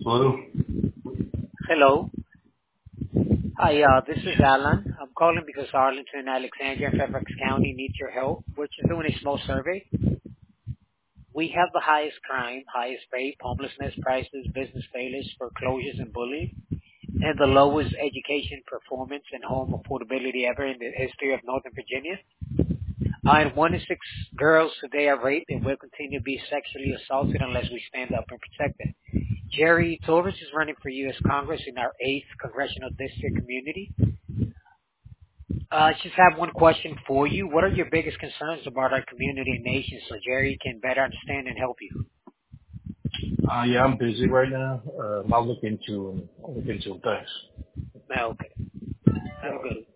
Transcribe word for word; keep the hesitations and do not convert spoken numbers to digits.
Hello. Hello. Hi, uh, this is Alan. I'm calling because Arlington, Alexandria, and Fairfax County needs your help. We're just doing a small survey. We have the highest crime, highest rate, homelessness prices, business failures, foreclosures, and bullying, and the lowest education performance and home affordability ever in the history of Northern Virginia. Uh, and one in six girls today are raped and will continue to be sexually assaulted unless we stand up and protect them. Jerry Torres is running for U S Congress in our eighth Congressional District community. Uh, I just have one question for you. What are your biggest concerns about our community and nation so Jerry can better understand and help you? Uh, yeah, I'm busy right now. Um, I'll look into I'll look into things. Okay. Yeah. Have a good one.